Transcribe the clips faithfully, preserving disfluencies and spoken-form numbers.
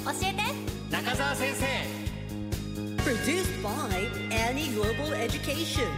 教えて中澤先生。 Produced by Annie Global Education。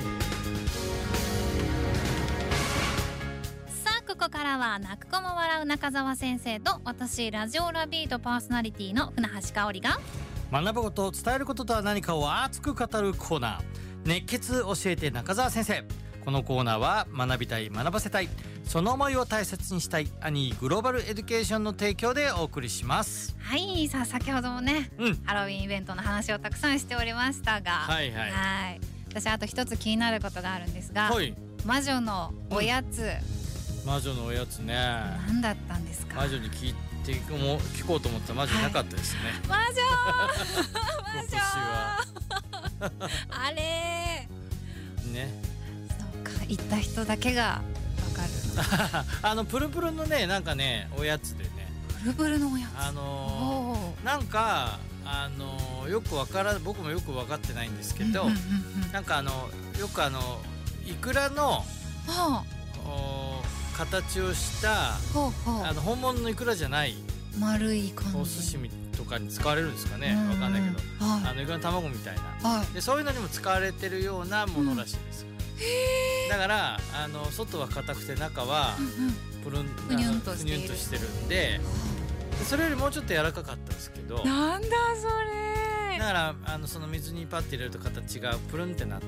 さあここからは泣く子も笑う中澤先生と私ラジオラビートパーソナリティの船橋香織が学ぶことを伝えることとは何かを熱く語るコーナー、熱血教えて中澤先生。このコーナーは学びたい、学ばせたい、その思いを大切にしたいアニーグローバルエデュケーションの提供でお送りします。 はい。さあ先ほどもね、 うん、 ハロウィンイベントの話をたくさんしておりましたが、 はいはい、 はい、私あと一つ気になることがあるんですが、 はい、 魔女のおやつ、 うん、魔女のおやつね、 何だったんですか？ 魔女に聞いても聞こうと思ったら魔女なかったですね、 はい、魔女魔女はあれね、 そうか、行った人だけがわかるあのプルプルのね、なんかねおやつでね、 プルプルのおやつ、 あのー、なんかあのー、よくわから僕もよく分かってないんですけど、うんうんうんうん、なんかあのよくあのイクラの、はあ、形をしたほうほう、あの本物のイクラじゃない丸い感じ、 お寿司とかに使われるんですかね、うんうん、わかんないけど、はい、あのイクラの卵みたいな、はい、でそういうのにも使われてるようなものらしいです、うん、へー。だからあの外は硬くて中はプルン、うんうん、 ふにゅんとしている、 ふにゅんとしてるんで、それよりもうちょっと柔らかかったですけど、 なんだそれ。 だからあのその水にパッて入れると形がプルンってなって、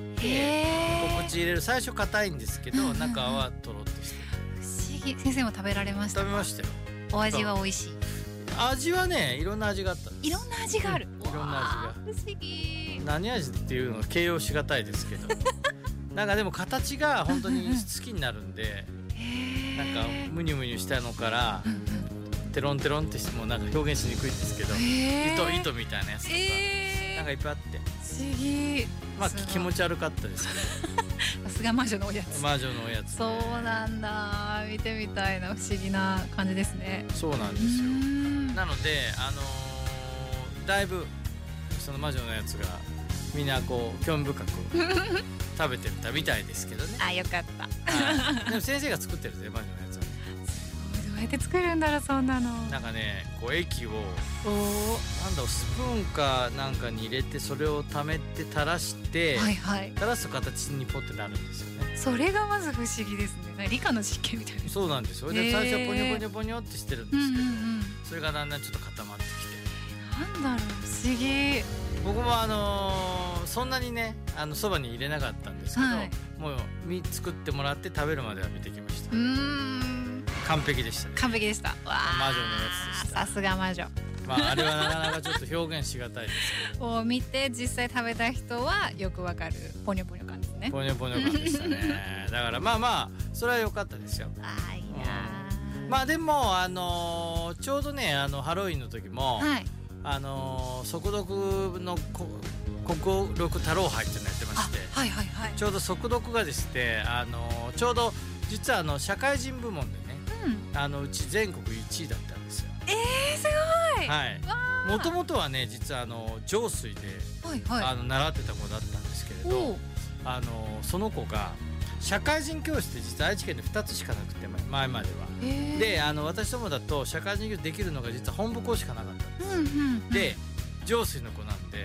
お口入れる最初硬いんですけど、うんうんうん、中はとろっとしてる。 不思議。先生も食べられましたか？ 食べましたよ。 お味は美味しい？ 味はね、いろんな味があったんです。 いろんな味がある、うん、 いろんな味が。 不思議。 何味っていうのは形容しがたいですけどなんかでも形が本当に好きになるんでなんかムニュムニュしたのからテロンテロンってしてもなんか表現しにくいんですけど、糸糸みたいなやつとか、なんかいっぱいあって不思議。 まあ気持ち悪かったですけどさすが魔女のおやつ。 魔女のおやつ、ね、 そうなんだ。見てみたいな、不思議な感じですね。 そうなんですよ。なのであのー、だいぶその魔女のやつがみんなこう興味深く食べてたみたいですけどねあ、よかった、 はい、でも先生が作ってるんですよ、魔女のやつは。 どうやって作るんだろう、そんなの。 なんかね、こう液をおなんだろう、スプーンかなんかに入れて、それを溜めて垂らして、はいはい、垂らすと形にポッてなるんですよね。 それがまず不思議ですね。理科の実験みたいな。 そうなんですよ。で最初はポニョポニョポニョってしてるんですけど、うんうんうん、それがだんだんちょっと固まってきて、 なんだろう、不思議。 僕もあのー、そんなにね、あのそばに入れなかったんですけど、はい、もう作ってもらって食べるまでは見てきました。うーん、完璧でしたね。 完璧でした。わ魔女のやつでした。 さすが魔女。 まあ、あれはなかなかちょっと表現しがたいですけどを見て実際食べた人はよくわかるポニョポニョ感ですね。 ポニョポニョ感でしたねだからまあまあそれは良かったですよ。 あ、いいな、 うん、まあでもあのー、ちょうどね、あのハロウィンの時も、はい、あのー、速読の国録太郎杯っていうのやってまして、はいはいはい、ちょうど速読がですね、あのー、ちょうど実はあの社会人部門でね、うん、あのうち全国いちいだったんですよ。 えー、すごい。 はい。もともとはね、実はあの上水で、はいはい、あの習ってた子だったんですけれど、あのその子が社会人教室って実は愛知県でふたつしかなくて、前までは、えー、であの私どもだと社会人教室できるのが実は本部校しかなかったんです、うんうんうん、で上水の子なんで、うん、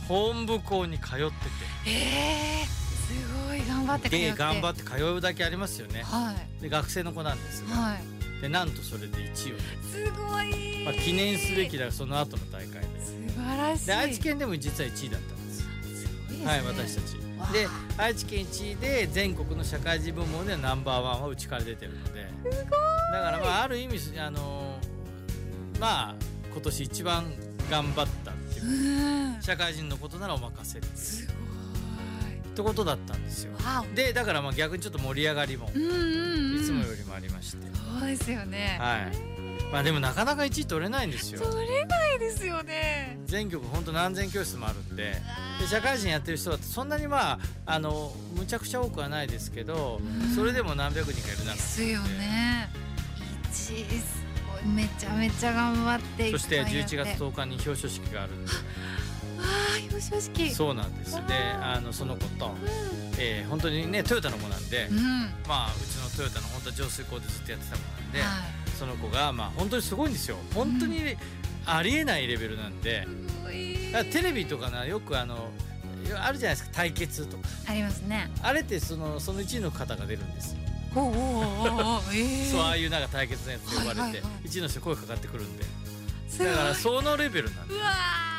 本部校に通ってて、 えー、すごい頑張って通ってで頑張って通うだけありますよね、はい、で学生の子なんですが、はい、でなんとそれでいちいを取って、 すごい、 まあ、記念すべきだ、その後の大会で素晴らしい。 で愛知県でも実はいちいだったんです。すごいですね、はい、私たちで愛知県いちいで全国の社会人部門でナンバーワンはうちから出てるので、すごい。だからまあある意味あのまあ今年一番頑張ったっていう、社会人のことならお任せっていう、すごいってことだったんですよ。でだからまあ逆にちょっと盛り上がりもいつもよりもありまして、 そうですよね。 はい。まあでもなかなかいちい取れないんですよ。 取れないですよね。 全局ほんと何千教室もあるんで、で社会人やってる人だとそんなにまああのむちゃくちゃ多くはないですけど、それでも何百人かいる中でですよね。いちいすごい、めちゃめちゃ頑張っていっぱいやって、 そしてじゅういちがつとおかに表彰式があるんで、 ああ表彰式、 そうなんです。であのその子と、うん、えー、本当にねトヨタの子なんで、うん、まあうちのトヨタの本当は上水校でずっとやってた子なんで、はい、その子がまあ本当にすごいんですよ。本当に、うん、 ありえないレベルなんで、だからテレビとかなよくあのあるじゃないですか、対決とかありますね。 あれってそのそのいちいの方が出るんですよ。 おおおおお、えー、 そう、ああいうなんか対決のやつで呼ばれて、 はいはいはい、 いちいの人声かかってくるんで、 すごいだからそのレベルなんで、 うわ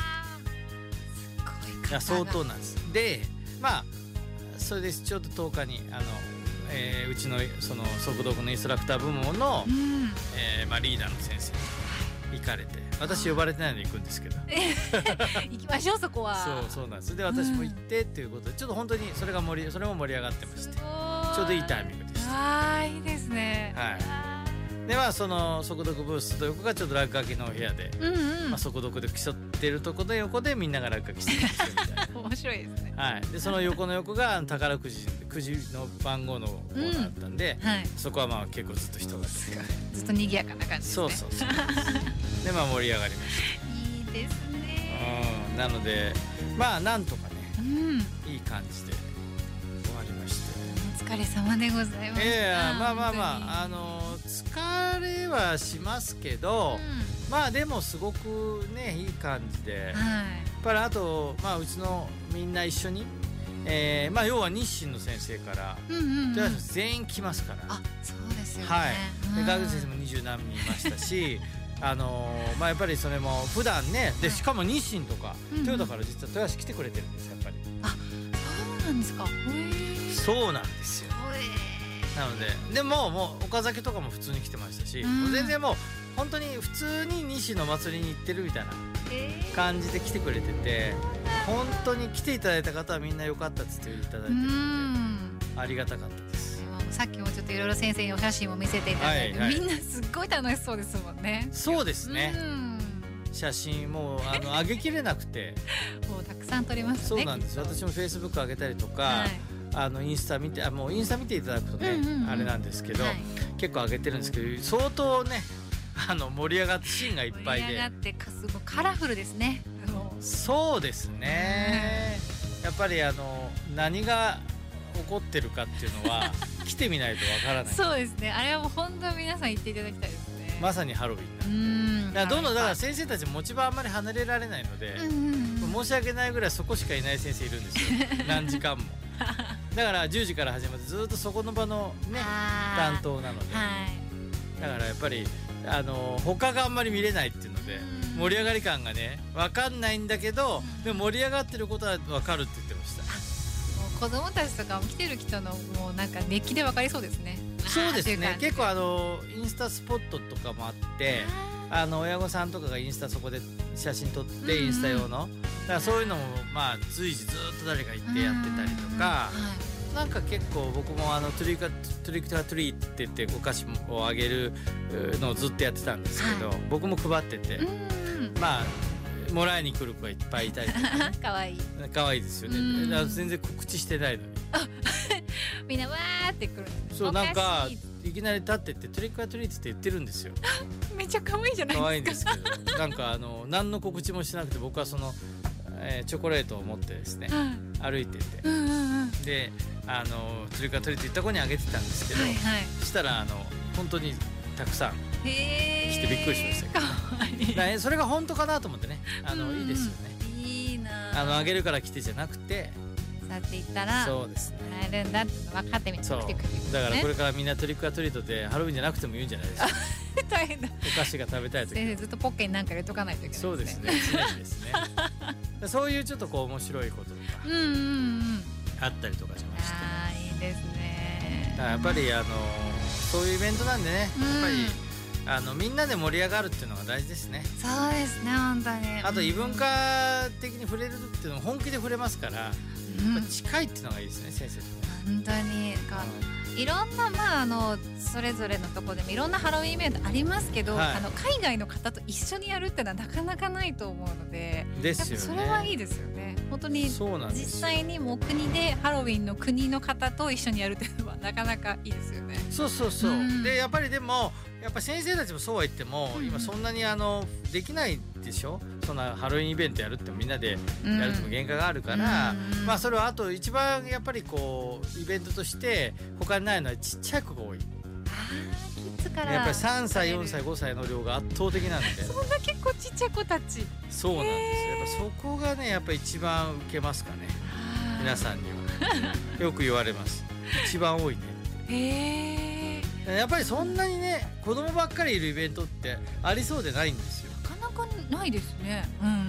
ー、すごい方が相当なんです。でまあそれでちょうどとおかにあの、えー、うちのその速読のインストラクター部門の、 うんえーまあ、リーダーの先生に行かれて、私呼ばれてないので行くんですけど行きましょう、そこは。 そうそうなんです。で私も行ってっていうことで、ちょっと本当にそれが盛りそれも盛り上がってまして、ちょうどいいタイミングでした。 ああ、いいですね。 はい。でまあその速読ブースと横がちょっと落書きの部屋で、 うんうん、 まあ、速読で競ってるとこで横でみんなが落書きしてるんですよみたいな面白いですね。 はい。でその横の横が宝くじくじの番号のコーナーだったんで、 うん、はい、 そこはまあ結構ずっと人がずっと賑やかな感じですね。 そうそうそうでまあ盛り上がりました。 いいですね。 うん、なのでまあなんとかね、 うん、 いい感じで終わりまして、 お疲れ様でございました。 いやいやまあまあまああの疲れはしますけど、 うん、 まあでもすごくねいい感じで、 はい、 やっぱりあとまあうちのみんな一緒に、えー、まあ要は日清の先生から、 うんうんうん、 とりあえず全員来ますから。 あ、そうですよね。 はい。でうん、 川口先生も二十何人いましたしあのー、まあやっぱりそれも普段ね、でしかも日清とか、 うんうん、 トヨタから実は豊橋来てくれてるんですやっぱり。 あ、そうなんですか。へー、 そうなんですよ。 へー、 なのででももう岡崎とかも普通に来てましたし、 うん、 もう全然もう本当に普通に日清の祭りに行ってるみたいな感じで来てくれてて、本当に来ていただいた方はみんな良かったっつっていただいてるので、ありがたかったです。 さっきもちょっといろいろ先生にお写真も見せていただいて、はいはい、みんなすっごい楽しそうですもんね。 そうですね、うん、写真もうあの上げきれなくてもうたくさん撮りますね。 そうなんです。私もフェイスブック上げたりとか、はい、あのインスタ見てあもうインスタ見ていただくとね、うんうんうん、あれなんですけど、はい、結構上げてるんですけど相当ねあの盛り上がってシーンがいっぱいで、 盛り上がってかすごいカラフルですね。 そうですね、やっぱりあの何が起こってるかっていうのは来てみないとわからない。 そうですね、あれはもう本当に皆さん言っていただきたいですね。 まさにハロウィンなんで、だからどんどんだから先生たち持ち場あんまり離れられないので、うんうん、申し訳ないぐらいそこしかいない先生いるんですよ何時間もだからじゅうじから始まってずっとそこの場のね担当なので、はい、だからやっぱりあの他があんまり見れないっていうので、うん、盛り上がり感がね分かんないんだけど、うん、でも盛り上がってることは分かるって言ってました。 子供たちとかも来てる人のもうなんか熱気で分かりそうですね。 そうですね、結構あのインスタスポットとかもあってあの親御さんとかがインスタそこで写真撮ってインスタ用の、うんうん、だからそういうのもまあ随時ずっと誰か行ってやってたりとか、うんうん、なんか結構僕もあのトリカトリクタートリーって言ってお菓子をあげるのをずっとやってたんですけど、はい、僕も配ってて、うん、まあもらいに来る子がいっぱいいたりとか、ね、 かわいいかわいいですよね。だから全然告知してないのにみんなわーって来る。 そうなんかいきなり立ってってトリックアトリートって言ってるんですよめっちゃ可愛いじゃないですか。 可愛いんですけどなんかあの何の告知もしなくて僕はその、えー、チョコレートを持ってですね、はい、歩いてて、うんうんうん、であのトリックアトリート言った子にあげてたんですけど、はいはい、そしたらあの本当にたくさん来てびっくりしましたけど、だそれが本当かなと思ってねあの、うん、いいですよね。 いいなあのあげるから来てじゃなくて去っていったらそうですねもらえるんだって分かってみて来てくれる、ね、 だからこれからみんなトリックアトリートでハロウィンじゃなくても言うんじゃないですか大変だ。 お菓子が食べたい時先生ずっとポッケに何か入れとかないといけないですね。 そうですね常にですねそういうちょっとこう面白いこととかうんうん、うん、 あったりとかしまして、 あーいいですね。 だからやっぱりあのそういうイベントなんでね、やっぱりあのみんなで盛り上がるっていうのが大事ですね。 そうですね本当に。 あと異文化的に触れるっていうのも本気で触れますから、うん、やっぱ近いっていうのがいいですね先生と。 本当にか、うん、いろんなまああのそれぞれのところでもいろんなハロウィンイベントありますけど、はい、あの海外の方と一緒にやるっていうのはなかなかないと思うので、 ですよね。 それはいいですよね。本当に実際にもう国でハロウィンの国の方と一緒にやるっていうのはなかなかいいですよね。 そうそうそう、うん、でやっぱりでもやっぱ先生たちもそうは言っても、うん、今そんなにあのできないでしょ。そんなハロウィンイベントやるってみんなでやるっても限界があるから、うん、まあそれはあと一番やっぱりこうイベントとして他にないのはちっちゃい子が多い。 あキッズからやっぱりさんさいよんさいごさいの量が圧倒的なのでそんな結構ちちっちゃい子たち。 そうなんですよ。やっぱそこがねやっぱ一番受けますかね。皆さんにはよく言われます。一番多いね。 へえ。 やっぱりそんなにね子供ばっかりいるイベントってありそうでないんですよ。 なかなかないですね。うんうんうん。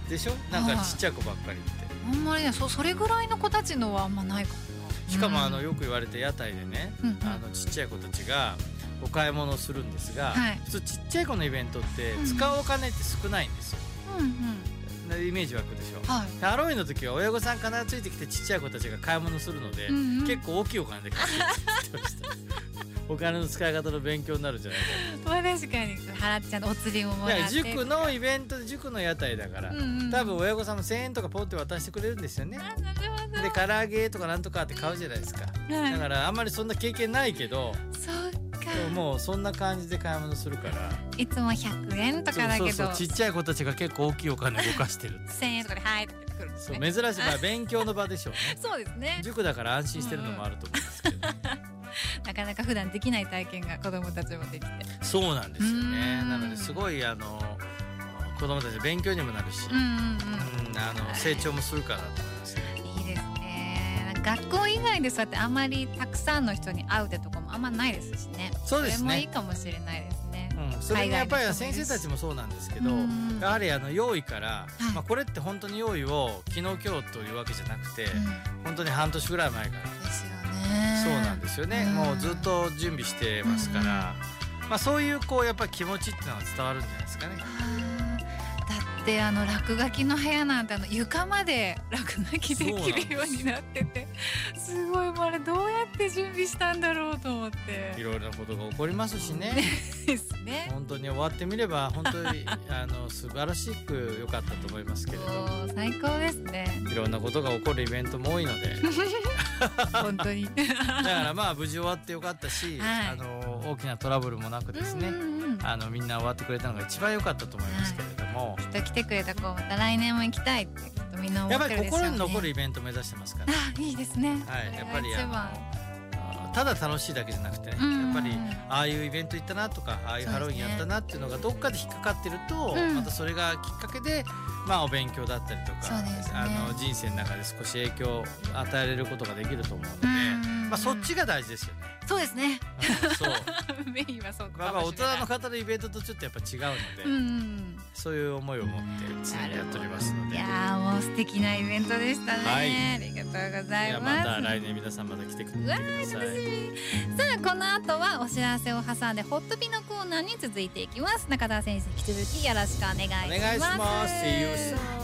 でしょ。なんかちっちゃい子ばっかりって。 あんまりね、そそれぐらいの子たちのはあんまないかな。 しかもあのよく言われて屋台でね、 うんうん、 あのちっちゃい子たちがお買い物をするんですが、はい、普通ちっちゃい子のイベントって使うお金って少ないんですよ。うんうん、イメージ湧くでしょ。はい、ハロウィンの時は親御さん必ずついてきてちっちゃい子たちが買い物するので、うんうん、結構大きいお金で買ってきてましたお金の使い方の勉強になるんじゃないかな。 まあ確かに払っちゃうお釣りももらって。 いや塾のイベントで塾の屋台だから、うんうん、多分親御さんもせんえんとかポンって渡してくれるんですよね。で唐揚げとかなんとかって買うじゃないですか、はい、だからあんまりそんな経験ないけど、 そうか、 もうそんな感じで買い物するから、 いつもひゃくえんとかだけど、そうそうそう、ちっちゃい子たちが結構大きいお金動かしてるせんえんとかではいってくるんですね。 そう珍しい、まあ、勉強の場でしょうねそうですね、 塾だから安心してるのもあると思うんですけど、ね、 なかなか普段できない体験が子どもたちもできて、 そうなんですよね。なのですごいあの子どもたちの勉強にもなるし、うんうんうん、あの成長もするかなと思いますね。 いいですね。学校以外でそうやってあまりたくさんの人に会うってとこもあんまないですしね。 そうですね。 それもいいかもしれないですね。 うん、それにやっぱり先生たちもそうなんですけど、やはりあの用意から、はい、まあ、これって本当に用意を昨日今日というわけじゃなくて、うん、本当に半年ぐらい前からですよね。 そうなんですよね、うん、もうずっと準備してますから、うん、まあ、そういうこうやっぱり気持ちっていうのが伝わるんじゃないですかね。 だってあの落書きの部屋なんてあの床まで落書きできるようになってて、すごい、もうあれどうやって準備したんだろうと思って、 いろいろなことが起こりますしねですね。 本当に終わってみれば本当にあの素晴らしく良かったと思いますけれど、 最高ですね。 いろんなことが起こるイベントも多いので本当にだからまあ無事終わってよかったし、はい、あの大きなトラブルもなくですね、うんうんうん、あのみんな終わってくれたのが一番良かったと思いますけれども、 はい、きっと来てくれた子また来年も行きたいってきっとみんな思ってるでしょうね。 やっぱり心に残るイベントを目指してますから、 あ、いいですね。 はい、やっぱりあのただ楽しいだけじゃなくてね、やっぱりああいうイベント行ったなとか、ああいうハロウィンやったなっていうのがどっかで引っかかってると、うん、またそれがきっかけで、まあ、お勉強だったりとか、ね、あの人生の中で少し影響を与えられることができると思うので、まあ、そっちが大事ですよね。 そうですね。 そうメインはそうかもしれない。 まあ、まあ大人の方のイベントとちょっとやっぱ違うので、うんうん、そういう思いを持って常にやっておりますので、 いやーもう素敵なイベントでしたね、はい、ありがとうございます。いやまた来年皆さんまた来てください。さあこの後はお知らせを挟んでホットピのコーナーに続いていきます。中田先生引き続きよろしくお願いします。 お願いします。See you soon。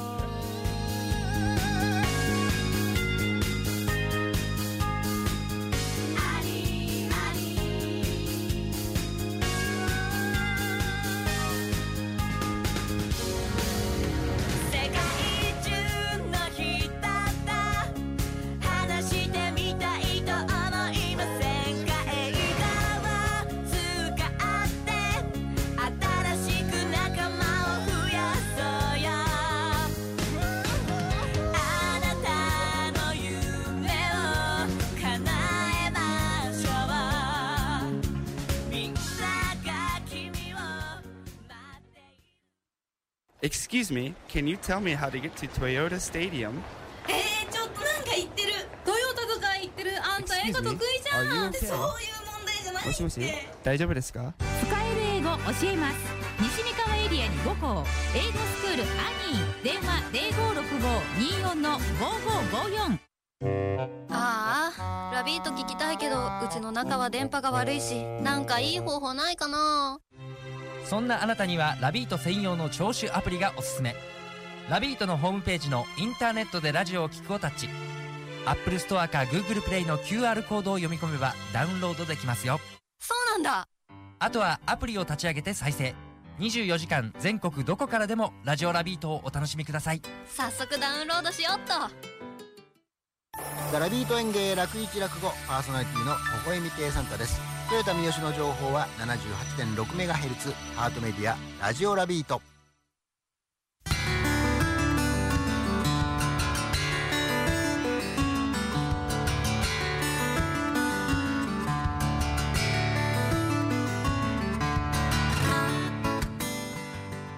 Excuse me, can you tell me how to get to Toyota Stadium? えー、ちょっとなんか言ってる。トヨタとか言ってる。あんた英語得意じゃん。ってそういう問題じゃないって。 もしもし、大丈夫ですか？ 使える英語教えます。西三河エリアにご校、英語スクールアニー。電話ゼロごろくご にーよん のごごごよん。 ああ、ラビート聞きたいけどうちの中は電波が悪いし、なんかいい方法ないかな。 そんなあなたにはラビート専用の聴取アプリがおすすめ。ラビートのホームページのインターネットでラジオを聞くをタッチ、アップルストアか Google プレイの キューアール コードを読み込めばダウンロードできますよ。 そうなんだ。 あとはアプリを立ち上げて再生。にじゅうよじかん全国どこからでもラジオラビートをお楽しみください。 早速ダウンロードしよっと。 ザ・ラビート演芸楽一落語パーソナリティの微笑み亭サンタです。トヨタ三好の情報は ななじゅうはちてんろくメガヘルツ ハートメディアラジオラビート。 さあ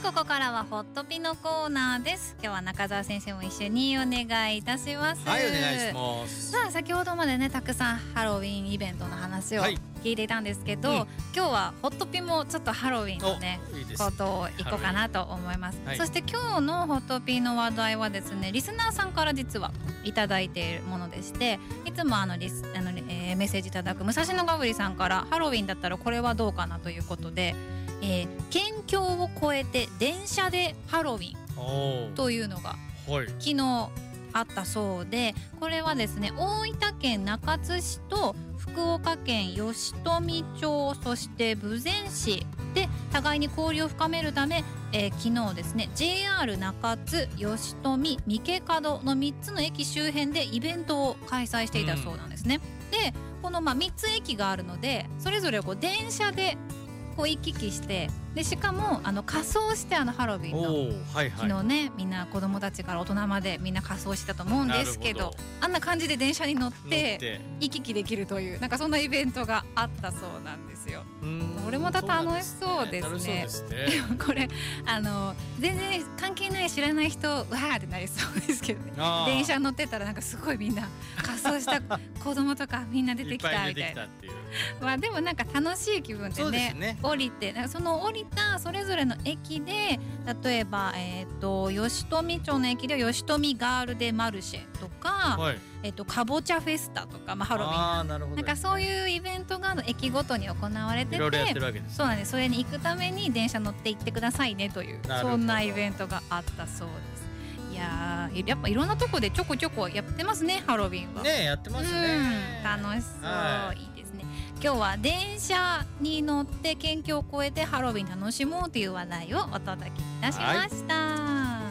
ここからはホットピのコーナーです。今日は中澤先生も一緒にお願いいたします。 はい、お願いします。 さあ先ほどまでねたくさんハロウィンイベントの話を聞いていたんですけど、はい、うん、今日はホットピもちょっとハロウィンのねいいですことをいこうかなと思います、はい、そして今日のホットピの話題はですね、リスナーさんから実はいただいているものでして、いつもあのリスあの、えー、メッセージいただく武蔵野ガブリさんから、ハロウィンだったらこれはどうかなということで、えー、県境を越えて電車でハロウィンというのが昨日あったそうで、これはですね大分県中津市と福岡県吉富町、そして豊前市で互いに交流を深めるため、えー、昨日ですね ジェイアール 中津、吉富、三毛門のみっつの駅周辺でイベントを開催していたそうなんですね、うん、でこのまあみっつ駅があるので、それぞれこう電車でこう行き来して、でしかもあの仮装して、あのハロウィンの、はいはい、昨日ねみんな子供たちから大人までみんな仮装してたと思うんですけ ど, どあんな感じで電車に乗って行き来できるという、なんかそんなイベントがあったそうなんですよ。これまた楽しそうですね。これあの全然関係ない知らない人わーってなりそうですけどね。電車乗ってたらなんかすごいみんな仮装した子供とかみんな出てきたみたいな。まあでもなんか楽しい気分で ね, でね降りて、その降りたそれぞれの駅で、例えば、えー、と吉富町の駅では吉富ガールデマルシェとか、はい、えー、とかぼちゃフェスタとか、まあ、ハロウィン、あー、なるほど、なんかそういうイベントが駅ごとに行われてて、いろいろやってるわけです、ね、そうなんです。それに行くために電車乗って行ってくださいねという、そんなイベントがあったそうです。いやー、やっぱいろんなとこでちょこちょこやってますね、ハロウィンはね。やってますね、 うん、楽しそう、はい、いいですね。今日は電車に乗って県境を越えてハロウィン楽しもうという話題をお届けいたしました、はい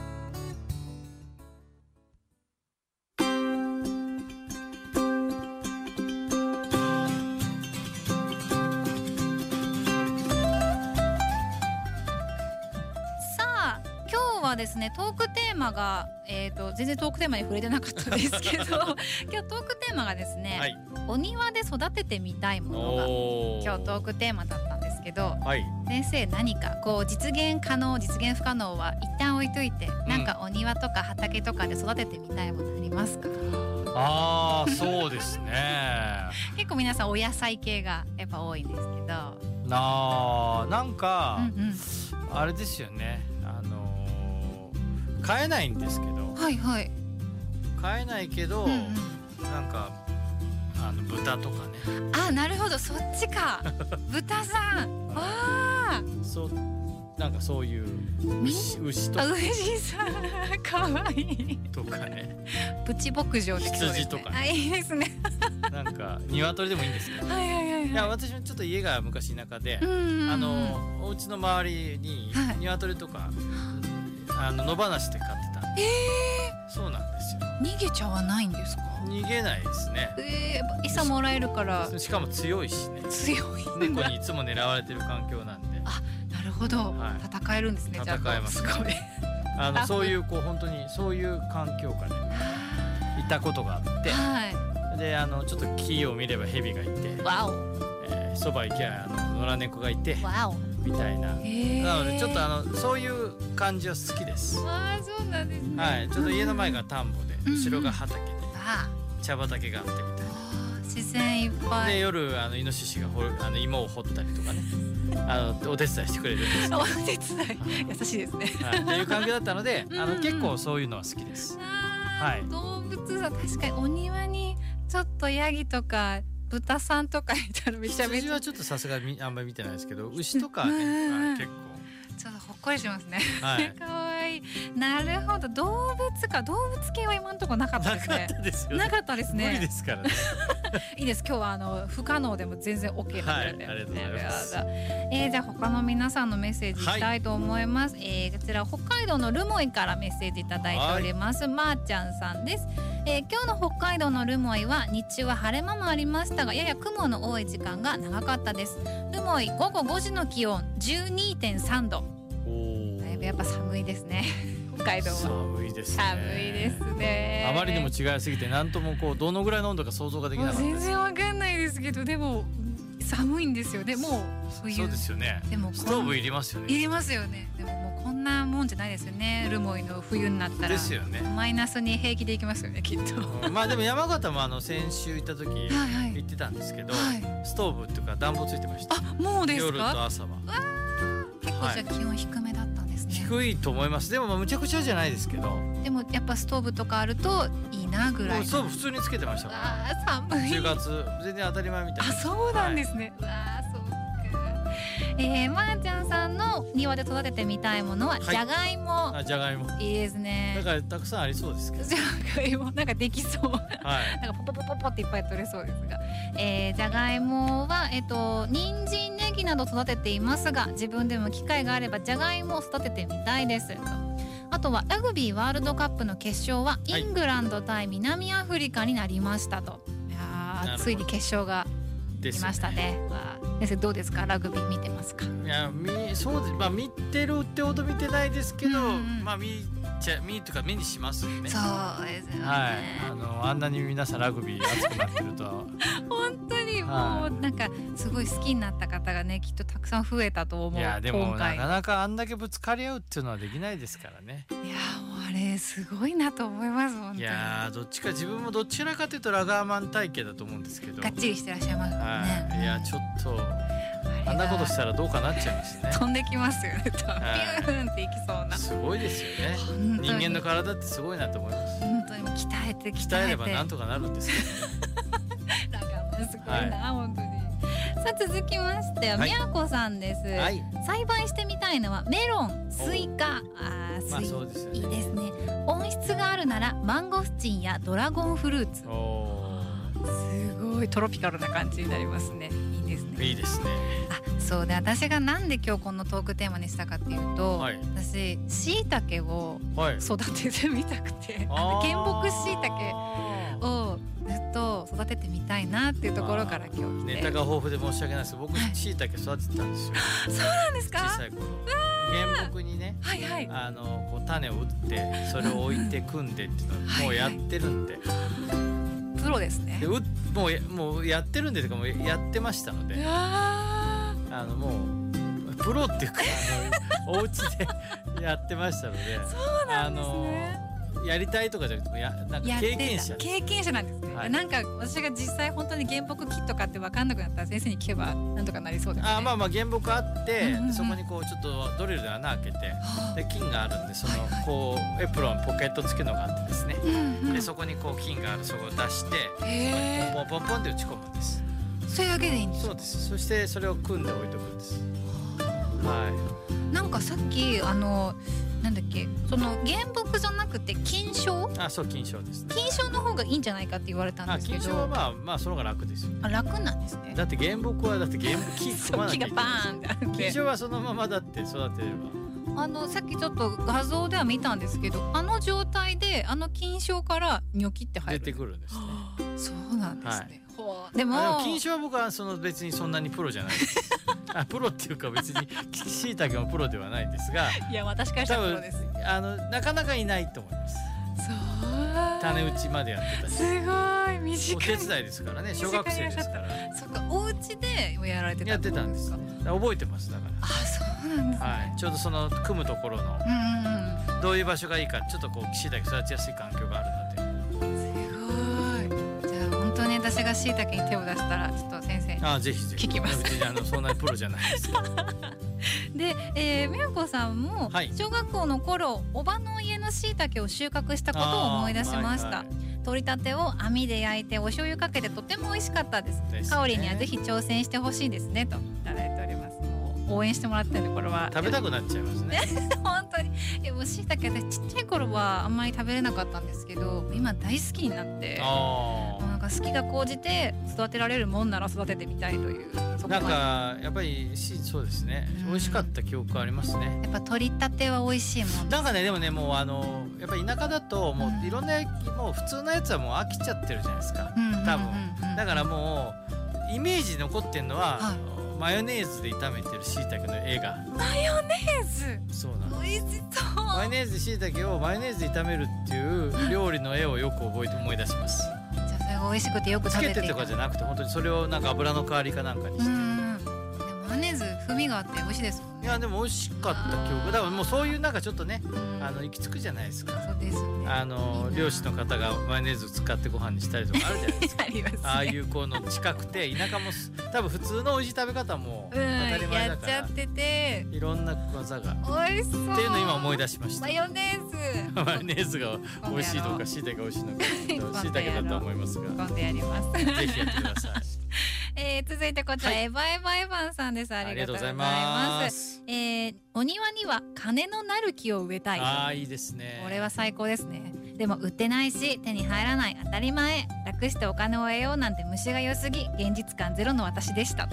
はですね、トークテーマが、えーと、全然トークテーマに触れてなかったですけど今日トークテーマがですね、はい、お庭で育ててみたいものが今日トークテーマだったんですけど、はい、先生何かこう実現可能実現不可能は一旦置いといて、うん、なんかお庭とか畑とかで育ててみたいものありますか？ あー、そうですね結構皆さんお野菜系がやっぱ多いんですけど、 ななんか、うんうん、あれですよね、買えないんですけど、 はいはい、 買えないけど、うんうん、なんかあの豚とかね。 あ、なるほど、そっちか豚さんあそうなんかそういう牛、牛とか牛さんかわいいとかね、 プチ牧場できそうですね。 羊とかね、 あ、いいですねなんか鶏でもいいんですけど、はいはいはいはい、いや私もちょっと家が昔田舎で、うんうんうん、あのお家の周りに鶏とか、はい、あの野放しで飼ってたんで、えー、そうなんですよ。 逃げちゃわないんですか？ 逃げないですね。 えー、餌もらえるから。 しかも強いしね。 強い。 猫にいつも狙われてる環境なんで。 あ、なるほど。はい、戦えるんですね。 戦えます。すごい。あのそういうこう本当にそういう環境下でいたことがあって、はい、であのちょっと木を見れば蛇がいて、わお。えー、そば行きゃあの野良猫がいて。わお。みたいな、なのでちょっとあのそういう感じは好きです。 ああ、そうなんですね。 はい、ちょっと家の前が田んぼで、うん、後ろが畑で、うん、茶畑があってみたいな。 自然いっぱい。 で夜あのイノシシが掘るあの芋を掘ったりとかね、あのお手伝いしてくれるんです。 お手伝い、優しいですね。 はい、っていう環境だったので、あの結構そういうのは好きです。 はい。動物は確かにお庭にちょっとヤギとか。豚さんとかいたらめちゃめちゃ。 羊はちょっとさすがにあんまり見てないですけど、牛とかね、結構ちょっとほっこりしますね。 はい、 かわいい。なるほど、動物か。動物系は今のところなかったですね。 なかったですよね。 なかったですね。 無理ですからね。 いいです。今日はあの不可能でも全然 OK なので、 はい、ありがとうございます。 えー、じゃあ他の皆さんのメッセージいきたいと思います。はい、えー、こちら北海道の留萌からメッセージいただいております。はい、まーちゃんさんです。えー、今日の北海道の留萌は日中は晴れ間もありましたが、やや雲の多い時間が長かったです。留萌午後ごじの気温 じゅうにてんさんど。だいぶやっぱ寒いですね。北海道は寒いですね。 寒いですね。 あまりにも違いすぎて何ともこうどのぐらいの温度か想像ができなかったです。 全然わかんないですけど、でも寒いんですよ。でもう冬。 そうですよね。 でもストーブいりますよね。 いりますよね。でももうこんなもんじゃないですよね。留萌の冬になったらですよね。 マイナスに平気でいきますよね、きっと。 まあでも山形もあの先週行った時はいはい行ってたんですけど、 はいストーブっていうか暖房ついてました。 あ、もうですか。 夜と朝は。 結構じゃあ気温低めだったんですね。 低いと思います。でもまあむちゃくちゃじゃないですけど。 でもやっぱストーブとかあるといいなぐらい。 ストーブ普通につけてましたから。 あー寒い。 じゅうがつ全然当たり前みたいな。 あ、そうなんですね。わあ、そうか。えー、まーちゃんさんの庭で育ててみたいものはじゃがいも。 あ、じゃがいも。 いいですね。 だからたくさんありそうですけど。 じゃがいもなんかできそう。 はい。 なんかポポポポポっていっぱい取れそうですが、えー、じゃがいもはえっと人参ネギなど育てていますが、自分でも機会があればじゃがいもを育ててみたいですと。あとはラグビーワールドカップの決勝はイングランド対南アフリカになりましたと。いやー、ついに決勝が来ましたね。わー、先生どうですか、ラグビー見てますか。 いや、みそうです。まあ見てるってほど見てないですけど、 うんうん、 まあ見ちゃ見とか目にしますよね。 そうですよね。 はい。あのあんなに皆さんラグビー熱くなってるとは。 本当にもう、 はい、 なんかすごい好きになった方がね、きっとたくさん増えたと思う。 いやでも今回なかなかあんだけぶつかり合うっていうのはできないですからね。 いやもうあれすごいなと思います。本当に。 いやどっちか、自分もどちらかというとラガーマン体型だと思うんですけど。 がっちりしてらっしゃいますね。 はい。いやちょっとあんなことしたらどうかなっちゃいますね。 飛んできますよね。ピューンっていきそうな。 すごいですよね。人間の体ってすごいなと思います。 本当に鍛えて鍛えて。 鍛えればなんとかなるんですけどね。 ラガーマンすごいな、はい、本当に。さあ続きましては、 はい、 みやこさんです、はい、栽培してみたいのはメロン、スイカ、あー、スイ、 まあそうですよね、 いいですね。温室があるならマンゴスチンやドラゴンフルーツ。 おすごいトロピカルな感じになりますね。いいですね。 いいですね。 あ、そうで、私がなんで今日このトークテーマにしたかっていうと、はい、私しいたけを育ててみたくて、はい、あの原木しいたけをずっと育ててみたいなっていうところから今日来て。 ネタが豊富で申し訳ないです。僕しいたけ育ててたんですよ。 そうなんですか。 小さい頃。原木にね、 はいはい、 あのこう種を打ってそれを置いて組んでっていうのをもうやってるんで。はいはい、プロですね。 でうもうもうやってるんでとかもうやってましたので。あのもうプロっていうかあのお家でやってましたので。 そうなんですね。 やりたいとかじゃなくてもやなんか経験者経験者なんですね、はい、なんか私が実際本当に原木キット買って分かんなくなったら先生に聞けばなんとかなりそうですね。 あ、まあまあ原木あって、うんうんうん、そこにこうちょっとドリルで穴開けてで金があるんでその、はいはい、こうエプロンポケット付きのがあってですね、うんうん、でそこにこう金があるそこを出してポンポンポンポンで打ち込むんです。 それだけでいいんですか。 そうです。そしてそれを組んで置いとくんです。はい。 なんかさっきあのなんだっけ、その原木じゃなくて菌床。 あ、そう菌床ですね。 菌床の方がいいんじゃないかって言われたんですけど。 あ、菌床はまあまあその方が楽ですよ。 あ、楽なんですね。 だって原木はだって原木木組まなきゃいけない。 木がバーンってあって。 菌床はそのままだって育てれば。あのさっきちょっと画像では見たんですけど、あの状態であの菌床からニョキって入る。 出てくるんですね。 そうなんですね。 はい、でも菌床は僕はその別にそんなにプロじゃないです。あ、プロっていうか別にしいたけもプロではないんですが、 いや私からしたらプロです。 あのなかなかいないと思います。 そう。 種打ちまでやってたし。 すごい短い。 お手伝いですからね。小学生ですから。 そっか、お家でやられてた。 やってたんです。覚えてますだから。 あ、そうなんですね。 はい。ちょうどその組むところのどういう場所がいいかちょっとこうしいたけ育ちやすい環境があるので。 私がしいたけに手を出したらちょっと先生に聞きます。 あのそんなにプロじゃないです。 で、えー、みやこさんも小学校の頃、おばの家のしいたけを収穫したことを思い出しました。はいはい、取りたてを網で焼いてお醤油かけてとても美味しかったです。ですね、かおりにはぜひ挑戦してほしいですねといただいております。応援してもらってるんでこれは食べたくなっちゃいますね。 本当に。いやもうしいたけ私ちっちゃい頃はあんまり食べれなかったんですけど、今大好きになって、もうなんか好きが高じて育てられるもんなら育ててみたいという。 なんかやっぱりしそうですね、うん、美味しかった記憶ありますね。 やっぱ取りたては美味しいもん。 なんかねでもねもうあのやっぱり田舎だともういろんな、うん、もう普通のやつはもう飽きちゃってるじゃないですか、うん、多分、うん、だからもうイメージ残ってんのは、はい、マヨネーズで炒めてるしいたけの絵が。 マヨネーズ。そうなんです。 美味しそう。 マヨネーズでしいたけをマヨネーズで炒めるっていう料理の絵をよく覚えて思い出します。 じゃあそれを美味しくてよくつ食べていた。 けてとかじゃなくて本当にそれをなんか油の代わりかなんかにして。 うんマヨネーズ風味があって美味しいですもんね。 いやでも美味しかった記憶だからもうそういうなんかちょっとねあの行き着くじゃないですか。 そうですよね。 あの漁師の方がマヨネーズ使ってご飯にしたりとかあるじゃないですか。 ありますね。 ああいうこの近くて田舎も多分普通の美味しい食べ方も当うんたり前やだからっちゃってていろんな技が美味しそうっていうのを今思い出しました。 マヨネーズマヨネーズが美味しいのか椎茸が美味しいのか椎茸だと思いますが今度やりますぜひやってください。 えー、続いてこちら、 はいエヴァエヴァエヴァンさんです。ありがとうございます。 ありがとうございますえー、お庭には金のなる木を植えたい。 ああいいですね。 これは最高ですね。でも売ってないし手に入らない当たり前。楽してお金を得ようなんて虫が良すぎ現実感ゼロの私でした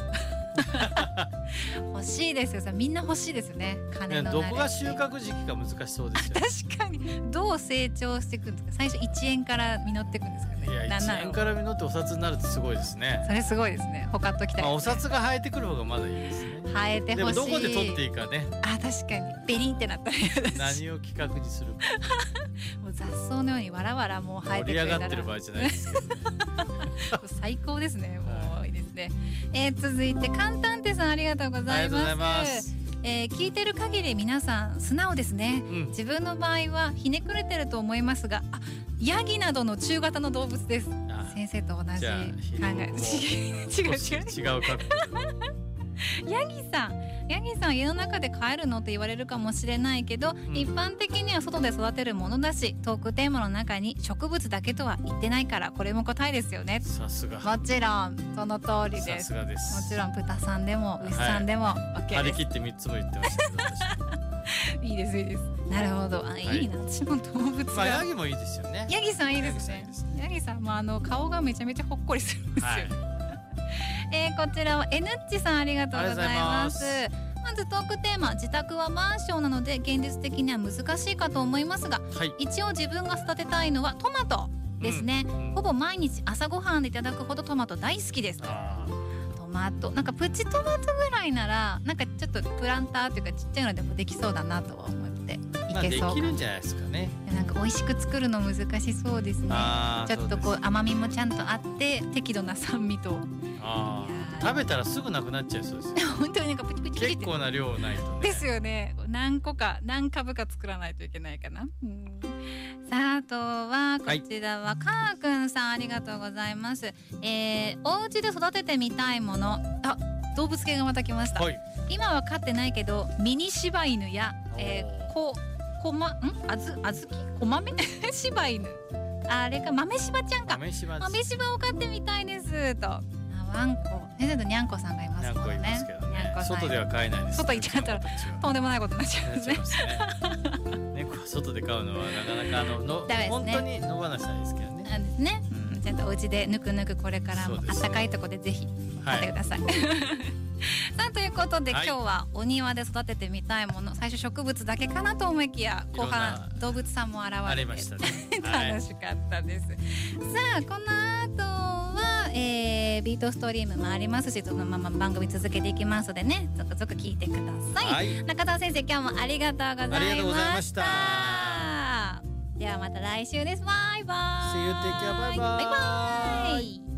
欲しいですよ。さみんな欲しいですよね。金のなる木。 どこが収穫時期か難しそうですよ。 確かにどう成長していくんですか。最初いちえんから実っていくんですかね。 いやなんならいちえんから実ってお札になるってすごいですね。 それすごいですね。ほかっときたいですね、 まあ、お札が生えてくる方がまだいいですね。 生えてほしい。 でもどこで取っていいかね。 あ、確かにベリンってなったら嫌だし何を企画にするかもう雑草のようにわらわらもう生えてくれたら盛り上がってる場合じゃないですけどね最高ですね。もういいですね。えー、続いてカンタンテさんありがとうございます。 ありがとうございます。 えー、聞いてる限り皆さん素直ですね、うん、自分の場合はひねくれてると思いますが、あ、ヤギなどの中型の動物です。先生と同じ考え。違う違う違うかヤギさんヤギさん家の中で飼えるのって言われるかもしれないけど、うん、一般的には外で育てるものだし、トークテーマの中に植物だけとは言ってないからこれも答えですよね。 さすが。 もちろんその通りです。 さすがです。 もちろん豚さんでも牛さんでも OK です。 張り切ってみっつも言ってましたけどいいですいいです。なるほど。あ、はい、いいな。私も動物が、 まあ、ヤギもいいですよね。 ヤギさんいいですね。ヤギさんもあの顔がめちゃめちゃほっこりするんですよ、はい。えー、こちらは エヌッチさんありがとうございます。まずトークテーマ、自宅はマンションなので現実的には難しいかと思いますが、はい、一応自分が育てたいのはトマトですね、うんうん、ほぼ毎日朝ごはんでいただくほどトマト大好きです。トマトなんかプチトマトぐらいならなんかちょっとプランターというかちっちゃいのでもできそうだなとは思っていけそう。 まあ、できるんじゃないですかね。 なんか美味しく作るの難しそうですね。ちょっとこう甘みもちゃんとあって適度な酸味と。 あ食べたらすぐなくなっちゃいそうですよ本当になんかプチプチプチ結構な量ないとね。 ですよね。何個か何株か作らないといけないかな、うん、さあ、あとはこちらは、はい、かーくんさんありがとうございます。えー、お家で育ててみたいもの、あ、動物系がまた来ました、はい、今は飼ってないけどミニ柴犬や、えー、ここまんあずあずきこまめ柴犬、あれか豆柴ちゃんか豆柴を飼ってみたいですと。ワンコ、先生とにゃんこさんがいますもんね。 にゃんこいますけどね。外では飼えないです。 外行っちゃったらとんでもないことになっちゃうんですね。 猫は外で飼うのはなかなかあのの、ね、本当に野放しなんですけどね。 なんですね。うん、ちゃんとお家でぬくぬくこれからも暖かいところでぜひ飼ってください。はい、さあということで、はい、今日はお庭で育ててみたいもの、最初植物だけかなと思いきや後半動物さんも現れて、ね、楽しかったです。はい、さあこの後は、えー、ビートストリームもありますし、そのまま番組続けていきますのでね、続々聞いてください。はい、中澤先生今日もありがとうございました。ありがとうございました。ではまた来週です。バイバイ。 See you, take care. バイバイ。 バイバイ。